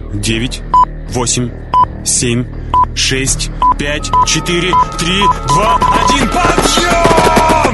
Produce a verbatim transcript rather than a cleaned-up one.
девять, восемь, семь, шесть, пять, четыре, три, два, один. Подъем!